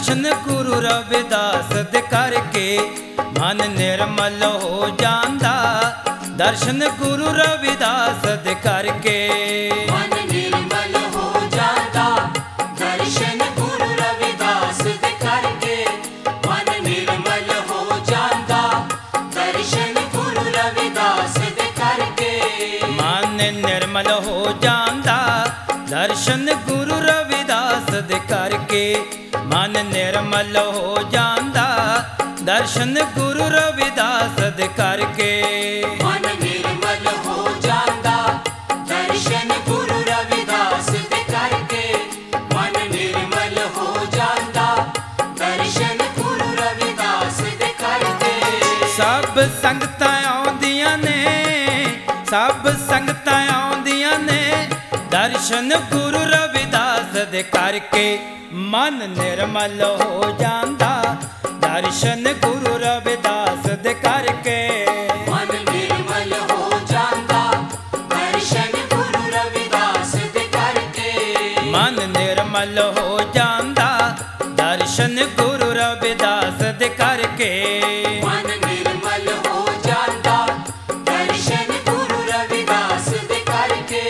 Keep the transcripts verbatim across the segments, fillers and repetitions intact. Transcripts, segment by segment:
दर्शन गुरु रविदास दे करके मन निर्मल हो जांदा। दर्शन गुरु रविदास दे करके मन निर्मल हो जाता। दर्शन गुरु रविदास दे करके मन निर्मल हो जाता। दर्शन गुरु रविदास दे करके मन निर्मल हो जांदा। दर्शन गुरु रविदास दे करके मन निर्मल हो जांदा। दर्शन गुरु रविदास दे करके मन निर्मल हो जाता। दर्शन गुरु रविदास दे करके मन निर्मल हो जाता। दर्शन गुरु रविदास दे करके सब संगतां आउंदियां ने, सब संगतां आउंदियां ने। दर्शन गुरु रविदास दे करके मन निर्मल हो जांदा। दर्शन गुरु रविदास दे करके मन निर्मल हो जाता। दर्शन गुरु रविदास दे करके मन निर्मल हो जांदा। दर्शन गुरु रविदास दे करके मन निर्मल हो जाता। दर्शन गुरु रविदास दे करके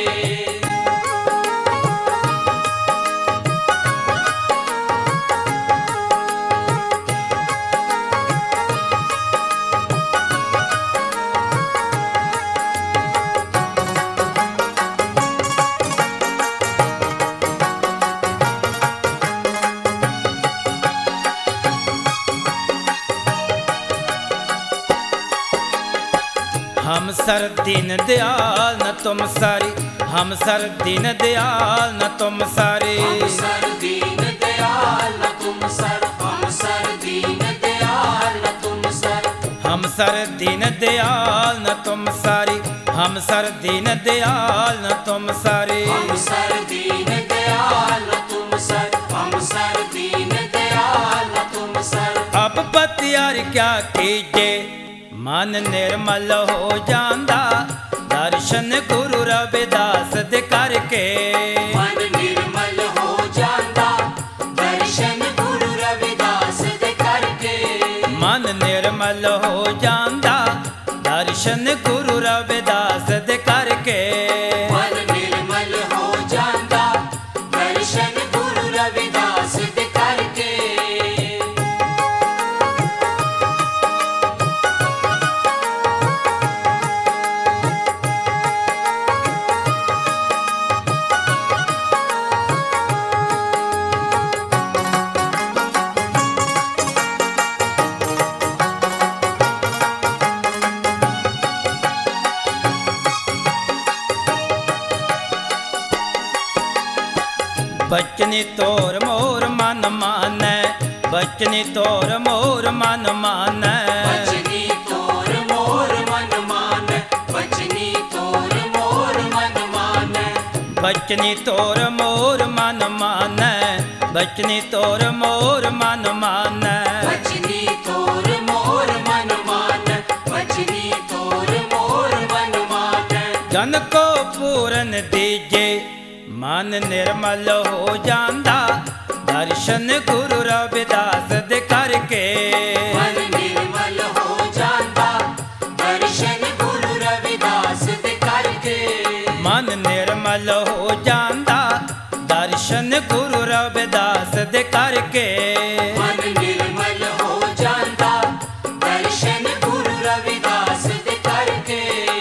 हम सर दीन दयाल न तुम सारी। हम सर दीन दयाल न तुम सारी। हम सर दीन दयाल न तुम सर। हम सर दीन दयाल न तुम सर। हम सर दीन दयाल न तुम सारी। हम सर दीन दयाल न तुम सारी। हम सर दीन दयाल न तुम सर। हम सर दीन दयाल न तुम सर। अब बतियार क्या कीजे मन निर्मल हो जांदा। दर्शन गुरु रविदास दे करके मन निर्मल हो जाता। दर्शन गुरु रविदास दे करके मन निर्मल हो जांदा। दर्शन गुरु रविदास दे करके मन निर्मल हो जाता। दर्शन गुरु रविदास दे करके बचनी तोर मोर मन मानै। बचनी तोर मोर मन मानै। बचनी तोर मोर मन मान। बचनी तोर मोर मन मान। बचनी तोर मोर मन मानै। बचनी तोर मोर मन मानै। बचनी तोर मोर मन मान। बचनी तोर मोर मन मान। जन को पूरन दीजे मन निर्मल हो जांदा। दर्शन गुरु रविदास दे करके मन निर्मल हो जाता। दर्शन गुरु रविदास दे करके मन निर्मल हो जांदा। दर्शन गुरु रविदास दे करके मन निर्मल हो जाता। दर्शन गुरु रविदास दे करके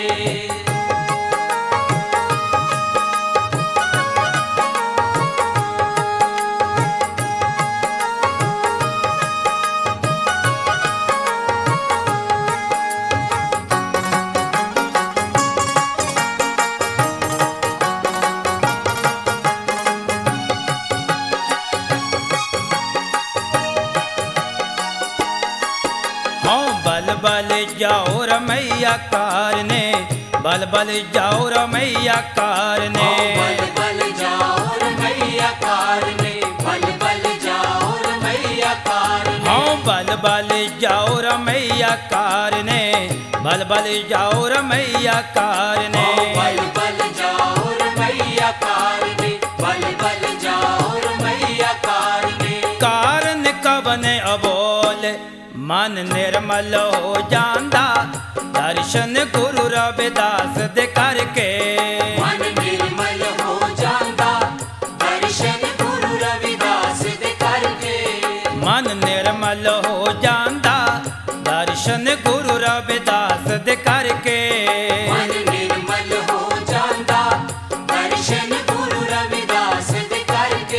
बल बल जाओ रमैया कारने। बल बल जाओ रमैया कारने। बल बल जाओ रमैया कारने। बल बल जाओ रमैया कारने। हाँ बल बल जाओ रमैया कारने। बल बल जाओ रमैया कारने। बल बल जाओ रमैया कारने। बल बल जाओ रमैया कारने। कारन कवन अबोल मन निर्मल हो जांदा दर्शन गुरु रविदास दे करके मन निर्मल हो जांदा दर्शन गुरु रविदास दे करके मन निर्मल हो जांदा दर्शन गुरु रविदास दे करके मन निर्मल हो जांदा दर्शन गुरु रविदास दे करके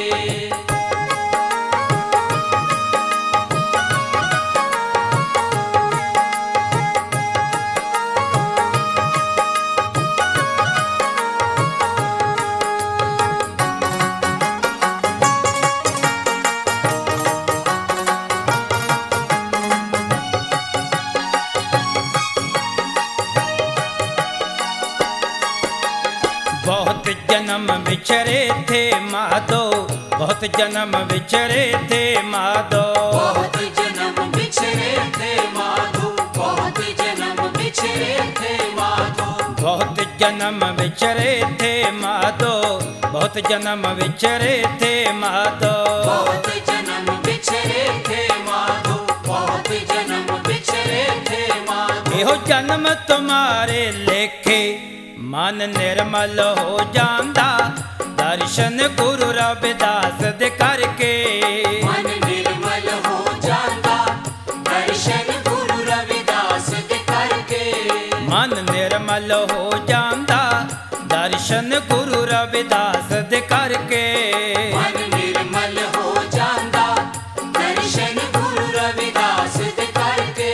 बहुत जन्म बिछरे थे माधो बहुत जन्म बिछरे थे माधो बहुत जन्म बिछरे थे माधो बहुत जन्म बिछरे थे माधो बहुत जन्म बिछरे थे माधो बहुत जन्म बिछरे थे माधो बहुत जन्म बिछरे थे माधो बहुत जन्म बिछरे थे माधो एहो जन्म तुम्हारे लेखे मन निर्मल हो जांदा दर्शन गुरु रविदास दे करके मन निर्मल हो जांदा दर्शन गुरु रविदास दे करके मन निर्मल हो जांदा दर्शन गुरु रविदास दे करके मन निर्मल हो जांदा दर्शन गुरु रविदास दे करके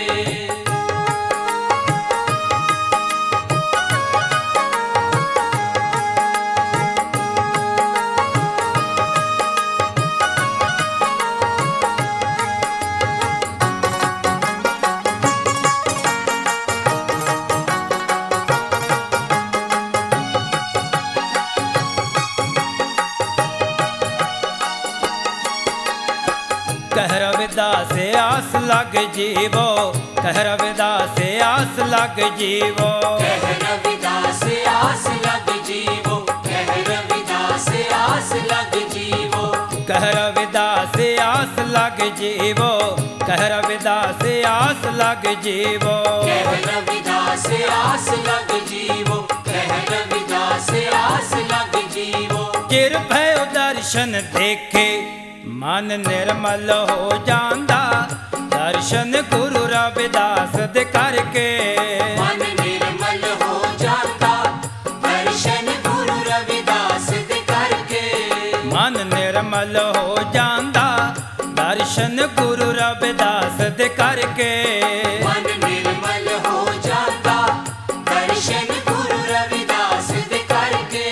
कह रविदास आस लग जीवो कह रविदास आस लग जीवो कह रविदास आस लग जीवो कह रविदास आस लग जीवो कह रविदास आस लग जीवो कह रविदास आस लग जीवो कह रविदास आस लग जीवो कह रविदास आस लग जीवो चिर भयो दर्शन देखे मन निर्मल हो जांदा दर्शन गुरु रविदास दे करके मन निर्मल हो जाता दर्शन गुरु रविदास दे करके मन निर्मल हो जांदा दर्शन गुरु रविदास दे करके मन निर्मल हो जाता दर्शन गुरु रविदास दे करके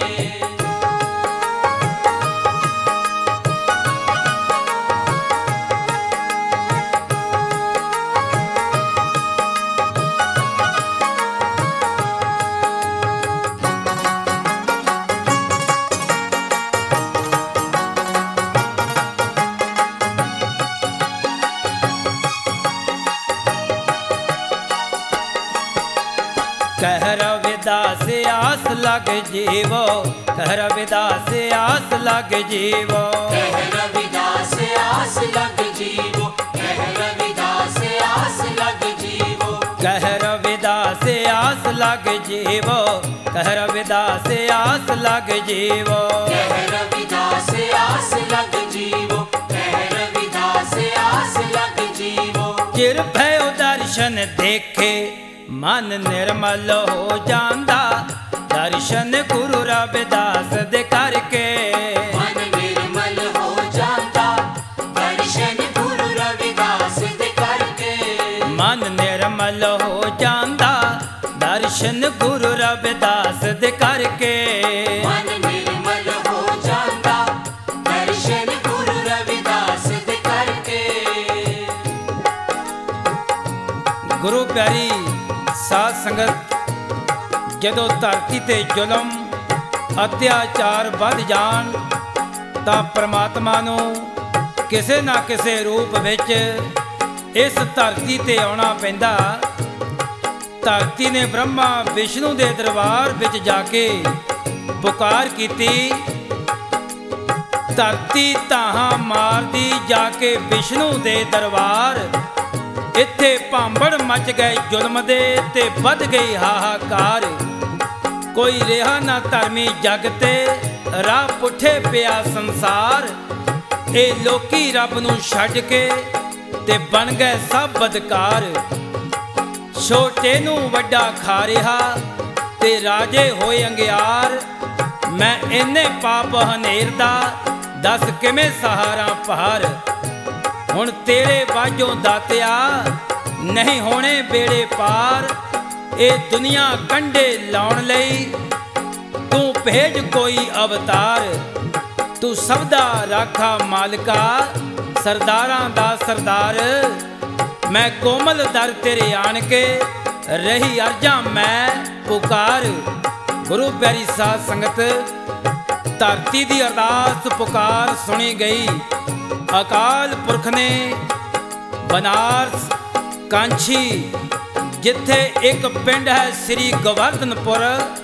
कह रविदास आस लग जीवो कह रविदास आस लग जीवो कह रविदास आस लग जीवो कह रविदास आस लग जीवो कह रविदास आस लग जीवो कह रविदास आस लग जीवो कह रविदास आस लग जीवो कह रविदास आस लग जीवो चिर भयो दर्शन देखे मन निर्मल हो जांदा दर्शन गुरु रविदास दे करके मन निर्मल हो जाता दर्शन गुरु रविदास दे करके मन निर्मल हो जांदा दर्शन गुरु रविदास दे करके मन निर्मल हो जाता दर्शन गुरु रविदास दे करके गुरु प्यारी साध संगत ਜਦੋਂ ਧਰਤੀ ਤੇ ਜ਼ੁਲਮ ਅਤਿਆਚਾਰ ਵੱਧ ਜਾਣ ਤਾਂ ਪ੍ਰਮਾਤਮਾ ਨੂੰ ਕਿਸੇ ਨਾ ਕਿਸੇ ਰੂਪ ਵਿੱਚ ਇਸ ਧਰਤੀ ਤੇ ਆਉਣਾ ਪੈਂਦਾ। ਧਰਤੀ ਨੇ ਬ੍ਰਹਮਾ ਵਿਸ਼ਨੂੰ ਦੇ ਦਰਬਾਰ ਵਿੱਚ ਜਾ ਕੇ ਪੁਕਾਰ ਕੀਤੀ ਧਰਤੀ ਧਾਹਾਂ ਮਾਰਦੀ ਜਾ ਕੇ ਵਿਸ਼ਨੂੰ ਦੇ ਦਰਬਾਰ। ਇੱਥੇ ਭਾਂਬੜ ਮਚ ਗਏ ਜ਼ੁਲਮ ਦੇ ਤੇ ਵੱਧ ਗਈ ਹਾਹਾਕਾਰ। ਕੋਈ ਰਿਹਾ ਨਾ ਧਰਮੀ ਜਗ ਤੇ ਰਾਹ ਪੁੱਠੇ ਪਿਆ ਸੰਸਾਰ। ਇਹ ਲੋਕੀ ਰੱਬ ਨੂੰ ਛੱਡ ਕੇ ਤੇ ਬਣ ਗਏ ਸਭ ਬਦਕਾਰ। ਛੋਟੇ ਨੂੰ ਵੱਡਾ ਖਾ ਰਿਹਾ ਤੇ ਰਾਜੇ ਹੋਏ ਅੰਗਿਆਰ। ਮੈਂ ਇੰਨੇ ਪਾਪ ਹਨੇਰ ਦਾ ਦੱਸ ਕਿਵੇਂ ਸਹਾਰਾ ਪਾਰ। ਹੁਣ ਤੇਰੇ ਬਾਝੋਂ ਦਾਤਿਆ ਨਹੀਂ ਹੋਣੇ ਬੇੜੇ ਪਾਰ। ਇਹ ਦੁਨੀਆ ਕੰਢੇ ਲਾਉਣ ਲਈ ਤੂੰ ਭੇਜ ਕੋਈ ਅਵਤਾਰ। ਤੂੰ ਸਭ ਦਾ ਰਾਖਾ ਮਾਲਕਾ ਸਰਦਾਰਾਂ ਦਾ ਸਰਦਾਰ। ਮੈਂ ਕੋਮਲ ਦਰ ਤੇਰੇ ਆਣ ਕੇ ਰਹੀ ਅਰਜਾਂ ਮੈਂ ਪੁਕਾਰ। ਗੁਰੂ ਪਿਆਰੀ ਸਾਧ ਸੰਗਤ, ਧਰਤੀ ਦੀ ਅਰਦਾਸ ਪੁਕਾਰ ਸੁਣੀ ਗਈ। ਅਕਾਲ ਪੁਰਖ ਨੇ ਬਨਾਰਸ ਕਾਂਛੀ, ਜਿੱਥੇ ਇੱਕ ਪਿੰਡ ਹੈ ਸ੍ਰੀ ਗੋਵਰਧਨਪੁਰ,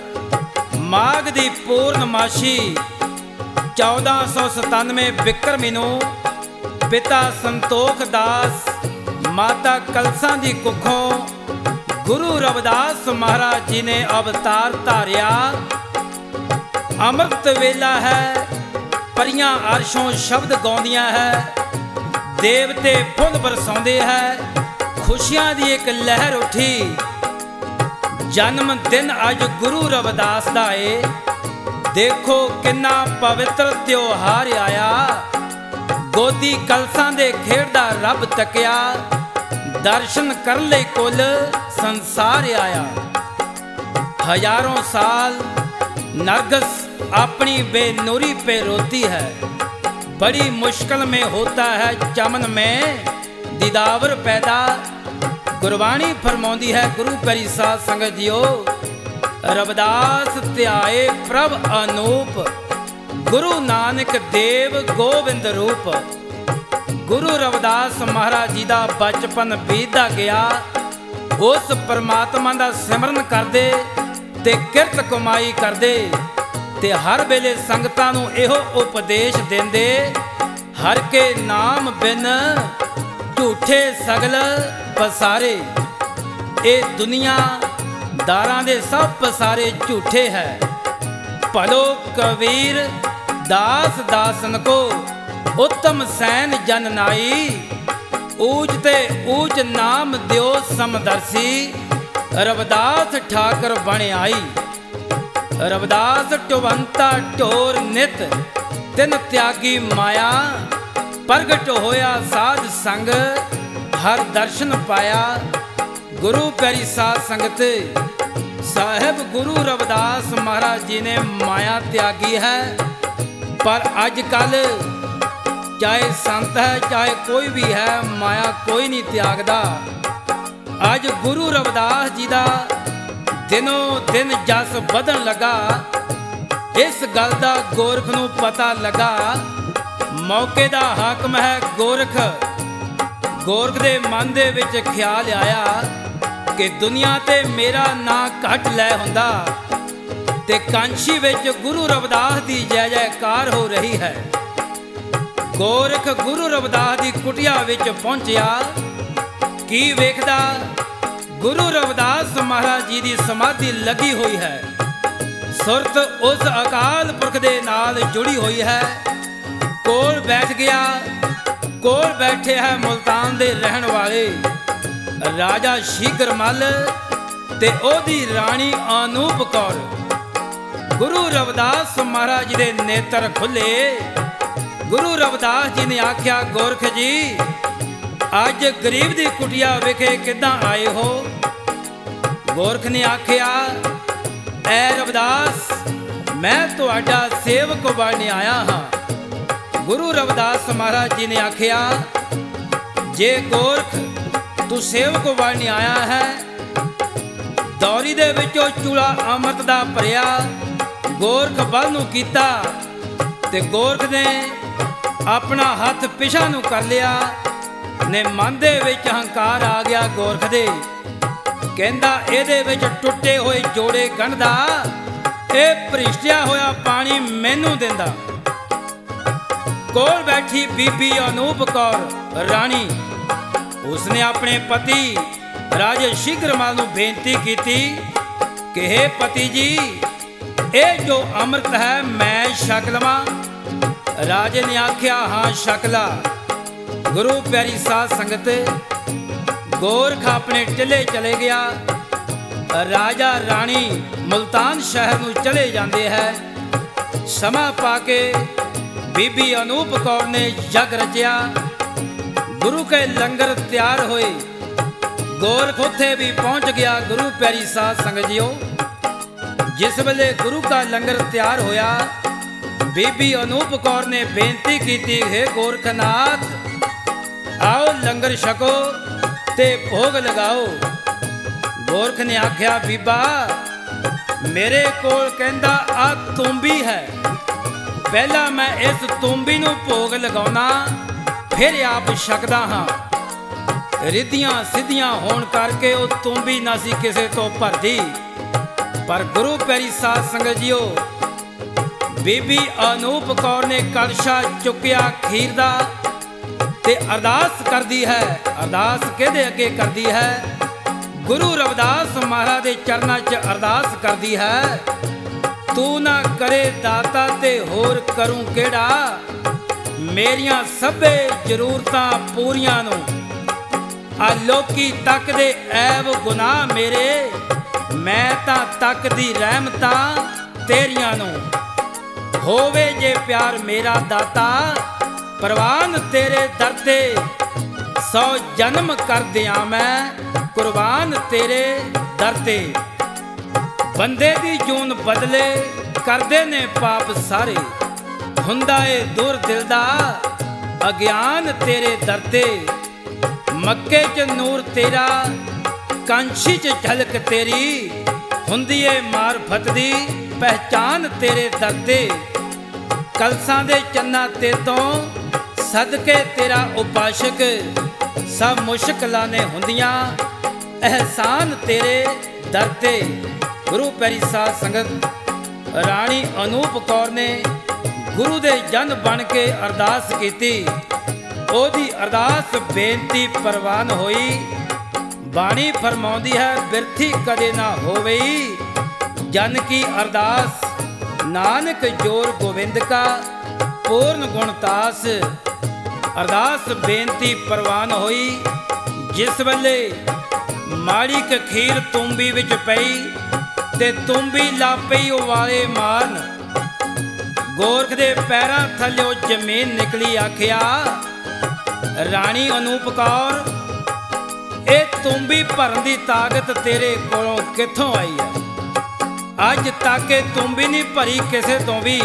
ਮਾਘ ਦੀ ਪੂਰਨਮਾਸ਼ੀ ਚੌਦਾਂ ਸੌ ਸਤਾਨਵੇਂ ਬਿਕਰਮੀ ਨੂੰ ਪਿਤਾ ਸੰਤੋਖ ਦਾਸ ਮਾਤਾ ਕਲਸਾਂ ਦੀ ਕੁੱਖੋਂ ਗੁਰੂ ਰਵਿਦਾਸ ਮਹਾਰਾਜ ਜੀ ਨੇ ਅਵਤਾਰ ਧਾਰਿਆ। ਅੰਮ੍ਰਿਤ ਵੇਲਾ ਹੈ, ਪਰੀਆਂ ਅਰਸ਼ੋਂ ਸ਼ਬਦ ਗਾਉਂਦੀਆਂ ਹੈ, ਦੇਵਤੇ ਫੁੱਲ ਬਰਸਾਉਂਦੇ ਹੈ, ਖੁਸ਼ੀਆਂ ਦੀ ਇੱਕ ਲਹਿਰ ਉੱਠੀ। ਜਨਮ ਦਿਨ ਅੱਜ ਗੁਰੂ ਰਵਿਦਾਸ ਦਾ ਏ, ਦੇਖੋ ਕਿੰਨਾ ਪਵਿੱਤਰ ਤਿਉਹਾਰ ਆਇਆ। ਗੋਦੀ ਕਲਸਾਂ ਦੇ ਖੇਡਦਾ ਰੱਬ ਤੱਕਿਆ, ਦਰਸ਼ਨ ਕਰਨ ਲਈ ਕੁੱਲ ਸੰਸਾਰ ਆਇਆ। ਹਜ਼ਾरों साल नरगिस अपनी बेनूरी पे रोती है, बड़ी मुश्किल में होता है चमन में दीदावर पैदा। गुरबाणी फरमाउंदी है गुरु प्यारी साध संगत जियो, रविदास ध्याए प्रभ अनूप, गुरु नानक देव गोविंद रूप। गुरु रविदास महाराज जी का बचपन बीतदा गया, उस परमात्मा का सिमरन करते ते किरत कमाई करते ते हर वेले संगतां नूं इहो उपदेश देंदे, हर के नाम बिन झूठे सगल पसारे। ये दुनिया दारां दे सब पसारे झूठे है। भलो कबीर दास दासन को उत्तम सैन जन नाई, ऊच ते ऊच नाम दियो समदर्शी, रविदास ठाकर बण आई। रविदास टुवंता टोर नित तिन त्यागी माया, प्रगट होया साध संग हर दर्शन पाया। गुरु प्यारी साध संगत, साहिब गुरु रविदास महाराज जी ने माया त्यागी है, पर अजकल चाहे संत है चाहे कोई भी है, माया कोई नहीं त्यागदा। अज गुरु रविदास जी का दिनों दिन जस बदन लगा, इस गल का गोरख नूं पता लगा। मौके का हाकम है गोरख। गोरख दे मन दे विच ख्याल आया कि दुनिया ते मेरा ना घट लै हुंदा, ते कांशी विच गुरु रविदास की जय जयकार हो रही है। गोरख गुरु रविदास की कुटिया विच पहुंचिया, की वेखदा गुरु रविदास महाराज जी की समाधि लगी हुई है। सुरत उस अकाल पुरख दे नाल जुड़ी हुई है। कोल बैठ गया, कोल बैठे है मुल्तान दे रहन वाले राजा शीघ्रमल ते ओदी राणी अनूप कौर। गुरु रविदास महाराज जी दे नेत्र खुले। गुरु रविदास जी ने आख्या, गोरख जी अज गरीब की कुटिया विखे किदां आए हो? गोरख ने आख्या, ऐ रविदास मैं तुहाडा सेवक बन आया हाँ। गुरु रविदास महाराज जी ने आख्या, जे गोरख तू सेवक बन आया है, दौरी दे विचों चूड़ा अमृत दा भरिया गोरख बल नूं कीता, ते गोरख ने अपना हथ पिछा नूं कर लिया। ने मन दे विच हंकार आ गया गोरख दे, कहंदा इहदे विच टुटे होए जोड़े गंढदा, इह भरिष्टिया होया पानी मैनू दिंदा। ਕੋਲ ਬੈਠੀ ਬੀਬੀ ਅਨੂਪ ਕੌਰ ਰਾਣੀ, ਉਸਨੇ ਆਪਣੇ ਪਤੀ ਰਾਜੇ ਸ਼ਿਗਰਮਾਲ ਨੂੰ ਬੇਨਤੀ ਕੀਤੀ ਕਿ हे ਪਤੀ ਜੀ, ਇਹ ਜੋ ਅੰਮ੍ਰਿਤ ਹੈ ਮੈਂ ਛਕ ਲਵਾਂ। ਰਾਜੇ ਨੇ ਆਖਿਆ ਹਾਂ ਛਕ ਲਾ। ਗੁਰੂ ਪਿਆਰੀ ਸਾਧ ਸੰਗਤ, ਗੋਰਖ ਆਪਣੇ ਟਿੱਲੇ ਚਲੇ ਗਿਆ। ਰਾਜਾ ਰਾਣੀ ਮੁਲਤਾਨ ਸ਼ਹਿਰ ਨੂੰ ਚਲੇ ਜਾਂਦੇ ਹੈ। ਸਮਾਂ ਪਾ ਕੇ ਬੀਬੀ ਅਨੂਪ ਕੌਰ ਨੇ ਜਗ ਰਚਿਆ। ਗੁਰੂ ਕੇ ਲੰਗਰ ਤਿਆਰ ਹੋਏ। ਗੋਰਖ ਉੱਥੇ ਵੀ ਪਹੁੰਚ ਗਿਆ। ਗੁਰੂ ਪਿਆਰੀ ਸਾਧ ਸੰਗਤ ਜੀਓ, ਜਿਸ ਵੇਲੇ ਗੁਰੂ ਦਾ ਲੰਗਰ ਤਿਆਰ ਹੋਇਆ, ਬੀਬੀ ਅਨੂਪ ਕੌਰ ਨੇ ਬੇਨਤੀ ਕੀਤੀ, ਹੈ ਗੋਰਖਨਾਥ, ਆਓ ਲੰਗਰ ਛਕੋ ਤੇ ਭੋਗ ਲਗਾਓ। ਗੋਰਖ ਨੇ ਆਖਿਆ, ਬੀਬਾ ਮੇਰੇ ਕੋਲ ਕਹਿੰਦਾ ਆ ਤੁੰਬੀ ਹੈ, ਪਹਿਲਾਂ ਮੈਂ ਇਸ ਤੁੰਬੀ ਨੂੰ ਭੋਗ ਲਗਾਉਣਾ, ਫਿਰ ਆਪ ਛਕਦਾ ਹਾਂ। ਰਿੱਧੀਆਂ ਸਿੱਧੀਆਂ ਹੋਣ ਕਰਕੇ ਉਹ ਤੁੰਬੀ ਨਾ ਸੀ ਕਿਸੇ ਤੋਂ ਭਰਦੀ। ਪਰ ਗੁਰੂ ਪਿਆਰੀ ਸਾਧ ਸੰਗਤ ਜੀਓ, ਬੀਬੀ ਅਨੂਪ ਕੌਰ ਨੇ ਕਲਸ਼ਾ ਚੁੱਕਿਆ ਖੀਰ ਦਾ ਤੇ ਅਰਦਾਸ ਕਰਦੀ ਹੈ। ਅਰਦਾਸ ਕਿਹਦੇ ਅੱਗੇ ਕਰਦੀ ਹੈ? ਗੁਰੂ ਰਵਿਦਾਸ ਮਹਾਰਾਜ ਦੇ ਚਰਨਾਂ 'ਚ ਅਰਦਾਸ ਕਰਦੀ ਹੈ, ਤੂੰ ਨਾ ਕਰੇ ਦਾਤਾ ਤੇ ਹੋਰ ਕਰੂੰ ਕਿਹੜਾ, ਮੇਰੀਆਂ ਸਭੇ ਜ਼ਰੂਰਤਾਂ ਪੂਰੀਆਂ ਨੂੰ, ਆ ਲੋਕੀ ਤੱਕਦੇ ਐਬ ਗੁਨਾਹ ਮੇਰੇ, ਮੈਂ ਤਾਂ ਤੱਕਦੀ ਰਹਿਮਤਾਂ ਤੇਰੀਆਂ ਨੂੰ। ਹੋਵੇ ਜੇ ਪਿਆਰ ਮੇਰਾ ਦਾਤਾ, ਪ੍ਰਵਾਨ ਤੇਰੇ ਦਰ ਤੇ, ਸੌ ਜਨਮ ਕਰ ਦਿਆਂ ਮੈਂ ਕੁਰਬਾਨ ਤੇਰੇ ਦਰ ਤੇ। ਬੰਦੇ ਦੀ ਜੂਨ ਬਦਲੇ ਕਰਦੇ ਨੇ ਪਾਪ ਸਾਰੇ, ਹੁੰਦਾ ਏ ਦੁਰ ਦਿਲ ਦਾ ਅਗਿਆਨ ਤੇਰੇ ਦਰ ਤੇ। ਮੱਕੇ 'ਚ ਨੂਰ ਤੇਰਾ, ਕਾਂਛੀ 'ਚ ਝਲਕ ਤੇਰੀ, ਹੁੰਦੀ ਏ ਮਾਰਫਤ ਦੀ ਪਹਿਚਾਨ ਤੇਰੇ ਦਰ ਤੇ। ਕਲਸਾਂ ਦੇ ਚੰਨਾ ਤੇ ਤੋਂ ਸਦਕੇ ਤੇਰਾ ਉਪਾਸ਼ਕ, ਸਭ ਮੁਸ਼ਕਲਾਂ ਨੇ ਹੁੰਦੀਆਂ ਅਹਿਸਾਨ ਤੇਰੇ ਦਰ ਤੇ। ਗੁਰੂ ਪਿਆਰੀ ਸਾਧ ਸੰਗਤ, ਰਾਣੀ ਅਨੂਪ ਕੌਰ ਨੇ ਗੁਰੂ ਦੇ ਜਨ ਬਣ ਕੇ ਅਰਦਾਸ ਕੀਤੀ। ਉਹਦੀ ਅਰਦਾਸ ਬੇਨਤੀ ਪ੍ਰਵਾਨ ਹੋਈ। ਬਾਣੀ ਫਰਮਾਉਂਦੀ ਹੈ, ਬਿਰਥੀ ਕਦੇ ਨਾ ਹੋਵੇ ਜਨ ਕੀ ਅਰਦਾਸ, ਨਾਨਕ ਜੋਰ ਗੋਬਿੰਦ ਕਾ ਪੂਰਨ ਗੁਣਤਾਸ। ਅਰਦਾਸ ਬੇਨਤੀ ਪ੍ਰਵਾਨ ਹੋਈ। ਜਿਸ ਵੇਲੇ ਮਾੜੀ ਕ ਖੀਰ ਤੁੰਬੀ ਵਿੱਚ ਪਈ ਤੇ ਤੁੰਬੀ ਲਾ ਪਈ ਉਵਾਲੇ ਮਾਰਨ, ਗੋਰਖ ਦੇ ਪੈਰਾਂ ਥੱਲਿਓ ਜ਼ਮੀਨ ਨਿਕਲੀ। ਆਖਿਆ, ਰਾਣੀ ਅਨੂਪ ਕੌਰ, ਇਹ ਤੁੰਬੀ ਭਰਨ ਦੀ ਤਾਕਤ ਤੇਰੇ ਕੋਲੋਂ ਕਿੱਥੋਂ ਆਈ ਹੈ? ਅੱਜ ਤੱਕ ਇਹ ਤੁੰਬੀ ਨਹੀਂ ਭਰੀ ਕਿਸੇ ਤੋਂ ਵੀ।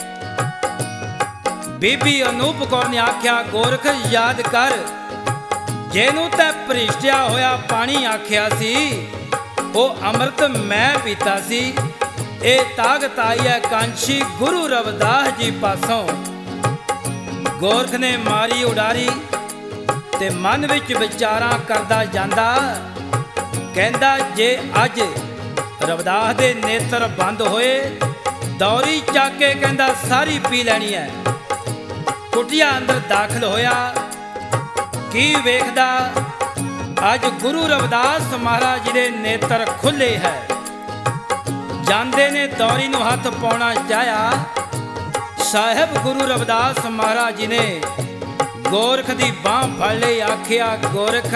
ਬੀਬੀ ਅਨੂਪ ਕੌਰ ਨੇ ਆਖਿਆ, ਗੋਰਖ ਯਾਦ ਕਰ, ਜਿਹਨੂੰ ਤੈਂ ਭ੍ਰਿਸ਼ਟਿਆ ਹੋਇਆ ਪਾਣੀ ਆਖਿਆ ਸੀ, ਉਹ ਅੰਮ੍ਰਿਤ ਮੈਂ ਪੀਤਾ ਸੀ। ਇਹ ਤਾਕਤ ਆਈ ਹੈ ਕਾਂਛੀ ਗੁਰੂ ਰਵਿਦਾਸ ਜੀ ਪਾਸੋਂ। ਗੋਰਖ ਨੇ ਮਾਰੀ ਉਡਾਰੀ ਤੇ ਮਨ ਵਿੱਚ ਵਿਚਾਰਾਂ ਕਰਦਾ ਜਾਂਦਾ, ਕਹਿੰਦਾ ਜੇ ਅੱਜ ਰਵਿਦਾਸ ਦੇ ਨੇਤਰ ਬੰਦ ਹੋਏ, ਦੌਰੀ ਚੱਕ ਕੇ ਕਹਿੰਦਾ ਸਾਰੀ ਪੀ ਲੈਣੀ ਹੈ। ਕੁਟੀਆ ਅੰਦਰ ਦਾਖਲ ਹੋਇਆ, ਕੀ ਵੇਖਦਾ, ਅੱਜ ਗੁਰੂ ਰਵਿਦਾਸ ਮਹਾਰਾਜ ਜੀ ਦੇ ਨੇਤਰ ਖੁੱਲੇ ਹੈ। ਜਾਂਦੇ ਨੇ ਦੌਰੀ ਨੂੰ ਹੱਥ ਪਾਉਣਾ ਚਾਹਿਆ, ਸਾਹਿਬ ਗੁਰੂ ਰਵਿਦਾਸ ਮਹਾਰਾਜ ਜੀ ਨੇ ਗੋਰਖ ਦੀ ਬਾਂਹ ਫੜ ਲਈ। ਆਖਿਆ, ਗੋਰਖ,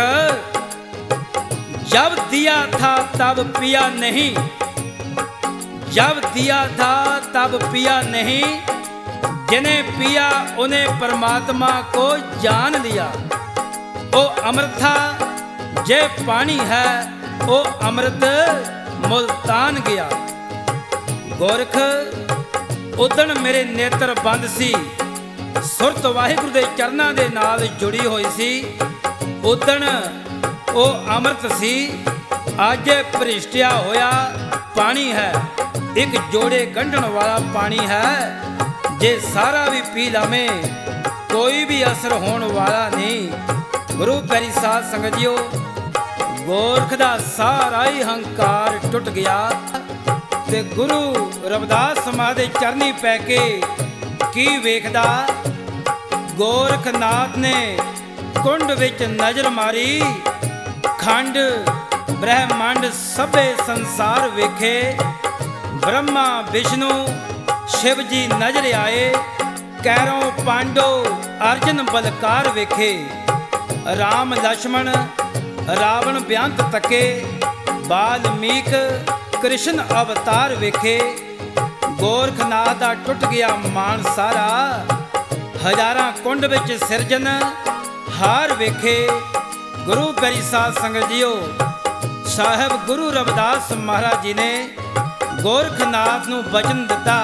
जब दिया था तब पिया नहीं, जब दिया था तब पिया नहीं, जिन्हें पिया उन्हें परमात्मा को जान लिया। ओ अमृत था जे पानी है, ओ अमृत मुल्तान गया। गोरख, उदण मेरे नेत्र बंद सी, सुरत वाहिगुरु दे चरनां दे नाल जुड़ी होई सी। उदण ਉਹ ਅੰਮ੍ਰਿਤ ਸੀ, ਅੱਜ ਭ੍ਰਿਸ਼ਟਿਆ ਹੋਇਆ ਪਾਣੀ ਹੈ, ਇੱਕ ਜੋੜੇ ਗੰਢਣ ਵਾਲਾ ਪਾਣੀ ਹੈ। ਜੇ ਸਾਰਾ ਵੀ ਪੀ ਲਵੇਂ ਕੋਈ ਵੀ ਅਸਰ ਹੋਣ ਵਾਲਾ ਨਹੀਂ। ਗੁਰੂ ਪਿਆਰੀ ਸਾਧ ਸੰਗਤ ਜੀਓ, ਗੋਰਖ ਦਾ ਸਾਰਾ ਹੀ ਹੰਕਾਰ ਟੁੱਟ ਗਿਆ ਤੇ ਗੁਰੂ ਰਵਿਦਾਸ ਮਹਾਰਾਜ ਦੇ ਚਰਨੀ ਪੈ ਕੇ ਕੀ ਵੇਖਦਾ, ਗੋਰਖਨਾਥ ਨੇ ਕੁੰਡ ਵਿੱਚ ਨਜ਼ਰ ਮਾਰੀ, ਖੰਡ ਬ੍ਰਹਿਮੰਡ ਸਭੇ ਸੰਸਾਰ ਵੇਖੇ। ਬ੍ਰਹਮਾ ਵਿਸ਼ਨੂੰ ਸ਼ਿਵ ਜੀ ਨਜ਼ਰ ਆਏ, ਕੈਰੋਂ ਪਾਂਡੋ ਅਰਜਨ ਬਲਕਾਰ ਵੇਖੇ। ਰਾਮ ਲਛਮਣ ਰਾਵਣ ਬਿਆੰਤ ਤੱਕੇ, ਬਾਲਮੀਕ ਕ੍ਰਿਸ਼ਨ ਅਵਤਾਰ ਵੇਖੇ। ਗੋਰਖਨਾਥ ਦਾ ਟੁੱਟ ਗਿਆ ਮਾਨ ਸਾਰਾ, ਹਜ਼ਾਰਾਂ ਕੁੰਡ ਵਿੱਚ ਸਿਰਜਨ ਹਾਰ ਵੇਖੇ। ਗੁਰੂ ਪਿਆਰੀ ਸਾਧ ਸੰਗਤ ਜੀਓ, ਸਾਹਿਬ ਗੁਰੂ ਰਵਿਦਾਸ ਮਹਾਰਾਜ ਜੀ ਨੇ ਗੋਰਖਨਾਥ ਨੂੰ ਬਚਨ ਦਿੱਤਾ,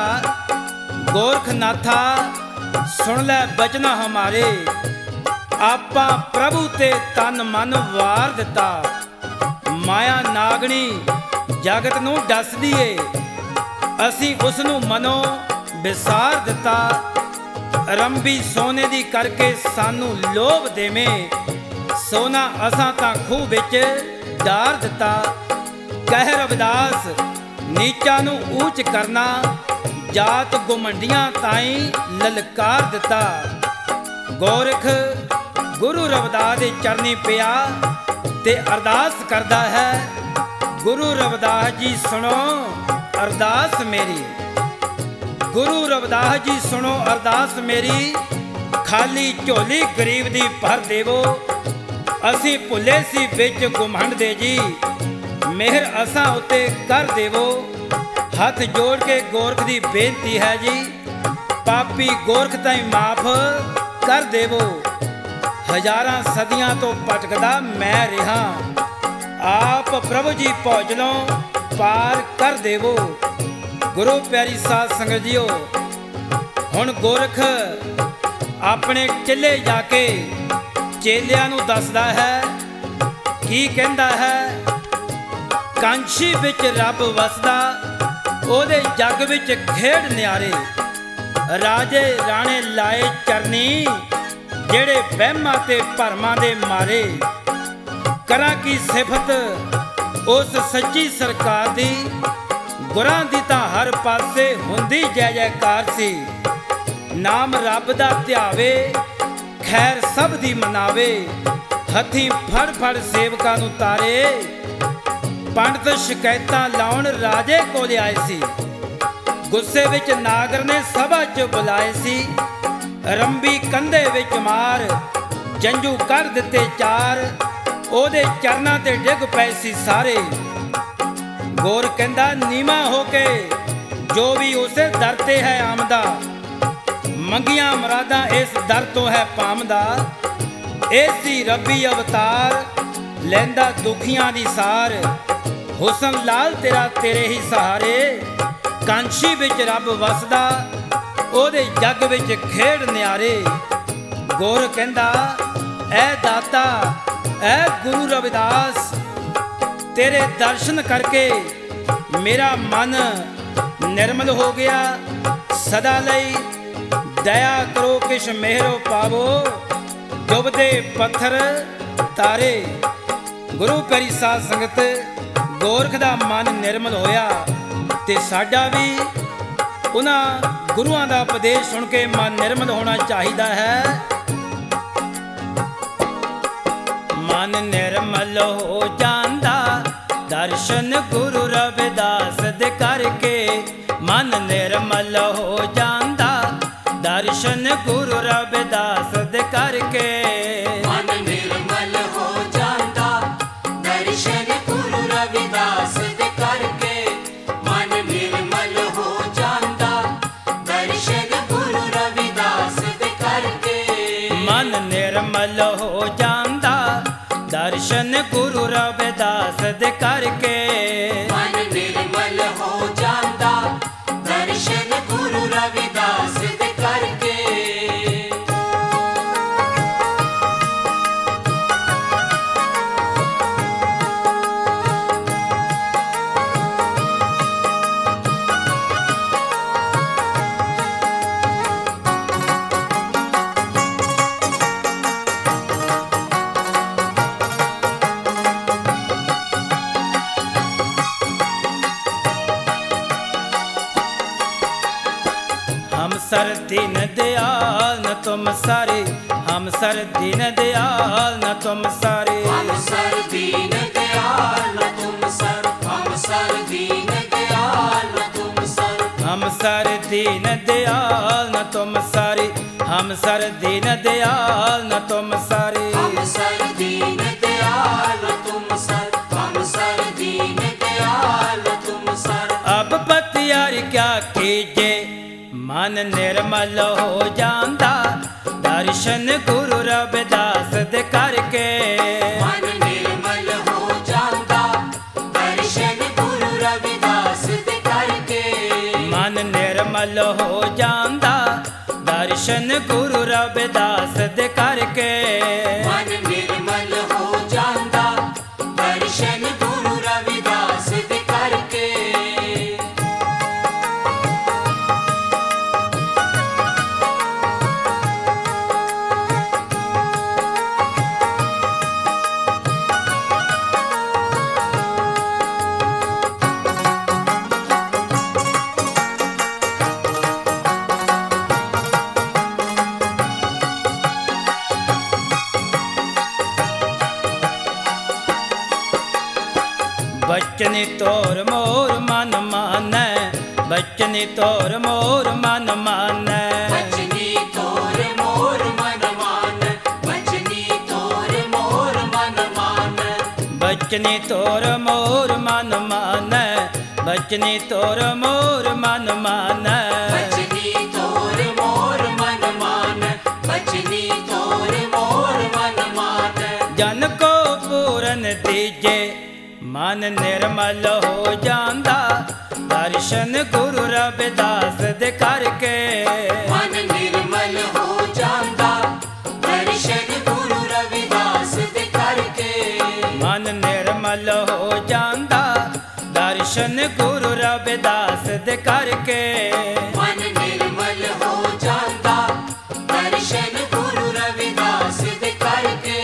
ਗੋਰਖਨਾਥਾ ਸੁਣ ਲੈ ਬਚਨ ਹਮਾਰੇ, ਆਪਾਂ ਪ੍ਰਭੂ ਤੇ ਤਨ ਮਨ ਵਾਰ ਦਿੱਤਾ। ਮਾਇਆ ਨਾਗਣੀ ਜਗਤ ਨੂੰ ਡਸਦੀ ਏ, ਅਸੀਂ ਉਸ ਨੂੰ ਮਨੋਂ ਵਿਸਾਰ ਦਿੱਤਾ। ਰੰਬੀ ਸੋਨੇ ਦੀ ਕਰਕੇ ਸਾਨੂੰ ਲੋਭ ਦੇਵੇਂ, ਸੋਨਾ ਅਸਾਂ ਤਾਂ ਖੂਹ ਵਿੱਚ ਡਾਰ ਦਿੱਤਾ। ਕਹਿ ਰਵਿਦਾਸ ਨੀਚਾਂ ਨੂੰ ਊਚ ਕਰਨਾ, ਜਾਤ ਗੁਮੰਡੀਆਂ ਤਾਈਂ ਲਲਕਾਰ ਦਿੱਤਾ। ਗੋਰਖ ਗੁਰੂ ਰਵਿਦਾਸ ਦੇ ਚਰਨੀ ਪਿਆ ਤੇ ਅਰਦਾਸ ਕਰਦਾ ਹੈ, ਗੁਰੂ ਰਵਿਦਾਸ ਜੀ ਸੁਣੋ ਅਰਦਾਸ ਮੇਰੀ, ਗੁਰੂ ਰਵਿਦਾਸ ਜੀ ਸੁਣੋ ਅਰਦਾਸ ਮੇਰੀ, ਖਾਲੀ ਝੋਲੀ ਗਰੀਬ ਦੀ ਭਰ ਦੇਵੋ। ਅਸੀਂ ਭੁੱਲੇ ਸੀ ਵਿੱਚ ਗੁਮੰਡ ਦੇ ਜੀ, ਮਿਹਰ ਅਸਾਂ ਉੱਤੇ ਕਰ ਦੇਵੋ। ਹੱਥ ਜੋੜ ਕੇ ਗੋਰਖ ਦੀ ਬੇਨਤੀ ਹੈ ਜੀ, ਪਾਪੀ ਗੋਰਖ ਤਾਈਂ ਮਾਫ ਕਰ ਦੇਵੋ। ਹਜ਼ਾਰਾਂ ਸਦੀਆਂ ਤੋਂ ਭਟਕਦਾ ਮੈਂ ਰਿਹਾ, ਆਪ ਪ੍ਰਭੂ ਜੀ ਭੋਜਨੋਂ ਪਾਰ ਕਰ ਦੇਵੋ। ਗੁਰੂ ਪਿਆਰੀ ਸਾਧ ਸੰਗਤ ਜੀਓ, ਹੁਣ ਗੋਰਖ ਆਪਣੇ ਟਿੱਲੇ ਜਾ ਕੇ ਚੇਲਿਆਂ ਨੂੰ ਦੱਸਦਾ ਹੈ, ਕੀ ਕਹਿੰਦਾ ਹੈ? ਕਾਂਸ਼ੀ ਵਿੱਚ ਰੱਬ ਵਸਦਾ, ਉਹਦੇ ਜੱਗ ਵਿੱਚ ਖੇਡ ਨਿਆਰੇ। ਰਾਜੇ ਰਾਣੇ ਲਾਏ ਚਰਨੀ, ਜਿਹੜੇ ਵਹਿਮਾਂ ਤੇ ਭਰਮਾਂ ਦੇ ਮਾਰੇ। ਕਰਾਂ ਕੀ ਸਿਫਤ ਉਸ ਸੱਚੀ ਸਰਕਾਰ ਦੀ, ਗੁਰਾਂ ਦੀ ਤਾਂ ਹਰ ਪਾਸੇ ਹੁੰਦੀ ਜੈ ਜੈਕਾਰ ਸੀ। ਨਾਮ ਰੱਬ ਦਾ ਧਿਆਵੇ, ਖੈਰ ਸਭ ਦੀ ਮਨਾਵੇ। ਹੱਥੀਂ ਫੜ ਫੜ ਸੇਵਕਾਂ ਨੂੰ ਤਾਰੇ, ਪੰਡਤ ਸ਼ਿਕਾਇਤਾਂ ਲਾਉਣ ਰਾਜੇ ਕੋਲ ਆਏ ਸੀ। ਗੁੱਸੇ ਵਿੱਚ ਨਾਗਰ ਨੇ ਸਭਾ 'ਚ ਬੁਲਾਏ ਸੀ, ਰੰਬੀ ਕੰਧੇ ਵਿੱਚ ਮਾਰ ਜੰਝੂ ਕਰ ਦਿੱਤੇ ਚਾਰ। ਉਹਦੇ ਚਰਨਾਂ ਤੇ ਡਿੱਗ ਪਏ ਸੀ ਸਾਰੇ। ਗੋਰ ਕਹਿੰਦਾ ਨੀਵਾਂ ਹੋ ਕੇ ਜੋ ਵੀ ਉਸੇ ਦਰ ਤੇ ਹੈ ਆਮਦਾ, ਮੰਗੀਆਂ ਮੁਰਾਦਾਂ ਇਸ ਦਰ ਤੋਂ ਹੈ ਪਾਮਦਾ। ਇਹ ਸੀ ਰੱਬੀ ਅਵਤਾਰ, ਲੈਂਦਾ ਦੁਖੀਆਂ ਦੀ ਸਾਰ। ਹੁਸਨ ਲਾਲ ਤੇਰਾ ਤੇਰੇ ਹੀ ਸਹਾਰੇ, ਕਾਂਸ਼ੀ ਵਿੱਚ ਰੱਬ ਵਸਦਾ, ਉਹਦੇ ਜੱਗ ਵਿੱਚ ਖੇਡ ਨਿਆਰੇ। ਗੋਰ ਕਹਿੰਦਾ ਐ ਦਾਤਾ ਐ ਗੁਰੂ ਰਵਿਦਾਸ, ਤੇਰੇ ਦਰਸ਼ਨ ਕਰਕੇ ਮੇਰਾ ਮਨ ਨਿਰਮਲ ਹੋ ਗਿਆ। ਸਦਾ ਲਈ ਦਇਆ ਕਰੋ ਕਿਛ ਮਿਹਰੋ ਪਾਵੋ, ਡੁੱਬਦੇ ਪੱਥਰ ਤਾਰੇ। ਗੁਰੂ ਪਿਆਰੀ ਸਾਧ ਸੰਗਤ, ਗੋਰਖ ਦਾ ਮਨ ਨਿਰਮਲ ਹੋਇਆ ਤੇ ਸਾਡਾ ਵੀ ਉਹਨਾਂ ਗੁਰੂਆਂ ਦਾ ਉਪਦੇਸ਼ ਸੁਣ ਕੇ ਮਨ ਨਿਰਮਲ ਹੋਣਾ ਚਾਹੀਦਾ ਹੈ। ਮਨ ਨਿਰਮਲ ਹੋ ਜਾਂਦਾ ਦਰਸ਼ਨ ਗੁਰੂ ਰਵਿਦਾਸ ਦੇ ਕਰਕੇ। ਮਨ ਨਿਰਮਲ ਹੋ ਜਾਂਦਾ ਦਰਸ਼ਨ ਗੁਰੂ ਰਵਿਦਾਸ ਦੇ ਕਰਕੇ। ਮਨ ਨਿਰਮਲ ਹੋ ਜਾਂਦਾ ਦਰਸ਼ਨ ਗੁਰੂ ਰਵਿਦਾਸ ਦੇ ਕਰਕੇ। ਮਨ ਨਿਰਮਲ ਹੋ ਜਾਂਦਾ ਦਰਸ਼ਨ ਗੁਰੂ ਰਵਿਦਾਸ ਦੇ ਕਰਕੇ। ਮਨ ਨਿਰਮਲ ਹੋ ਜਾਂਦਾ ਦਰਸ਼ਨ ਗੁਰੂ ਰਵਿਦਾਸ ਦੇ ਕਰਕੇ। ਮਨ ਨਿਰਮਲ ਹੋ ਜਾਂਦਾ ਦਰਸ਼ਨ ਗੁਰੂ ਰਵਿਦਾਸ ਦੇ ਕਰਕੇ। हम सर दीन दयाल न तुम सारे, सर दीन दयाल न तुम सारे। हम सर दीन दयाल न तुम सर, हम सर दीन दयाल न तुम सर, हम सर दीन दयाल न तुम सारे, हम सर दीन दयाल न तुम सारे। हम सर दीन दयाल न तुम सर, हम सर दीन दयाल न तुम सर। अब पतियार क्या कीजे मन निर्मल हो जांदा, दर्शन गुरु रविदास दे करके। मन निर्मल हो जांदा, दर्शन गुरु रविदास दे करके। मन निर्मल हो जांदा, दर्शन गुरु रविदास दे करके। मन निर्मल हो जांदा, दर्शन गुरु रविदास दे करके। बचनी तोर मोर मन मानै, बचनी तोर मोर मन मानै। बचनी तोर मोर मन मान, बचनी तोर मोर मन मान। बचनी तोर मोर मन मानै, बचनी तोर मोर मन मानै। बचनी तोर मोर मन मान, बचनी तोर मोर मन मान। जन को पूरन दीजे मन निर्मल हो जांदा, दर्शन गुरु रविदास दे करके। मन निर्मल हो जांदा, दर्शन गुरु रविदास दे करके। मन निर्मल हो जांदा, दर्शन गुरु रविदास दे करके। मन निर्मल हो जांदा, दर्शन गुरु रविदास दे करके।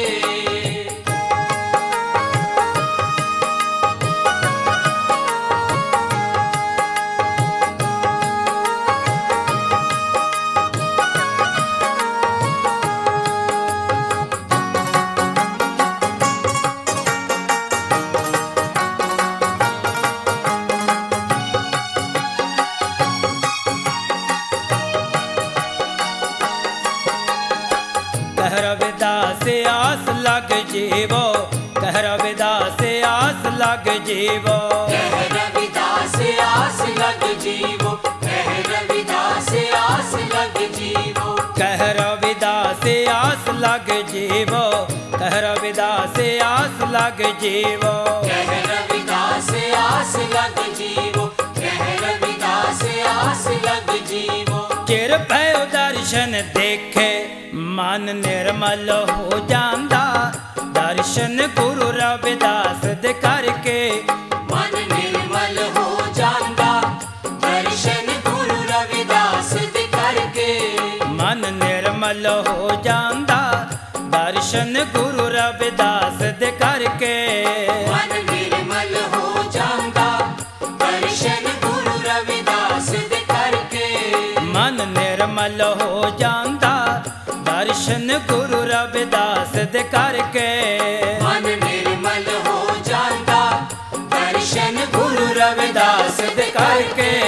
कह रविदास आस लग जीवो, कह रविदास आस लग जीवो। कह रविदास आस लग जीवो, कह रविदास आस लग जीवो। कह रविदास आस लग जीवो, कह रविदास आस लग जीवो। कह रविदास आस लग जीवो, कह रविदास आस लग जीवो। चिर भयो दर्शन देखे मन निर्मल हो जांदा, दर्शन गुरु रविदास दे करके। मन निर्मल हो जांदा, दर्शन गुरु रविदास दे करके। मन निर्मल हो जांदा, दर्शन गुरु रविदास दे करके। मन निर्मल हो जांदा, दर्शन गुरु रविदास दे करके। मन निर्मल हो जांदा, दर्शन गुरु रविदास दे करके। मन निर्मल हो जांदा, दर्शन गुरु रविदास दे करके।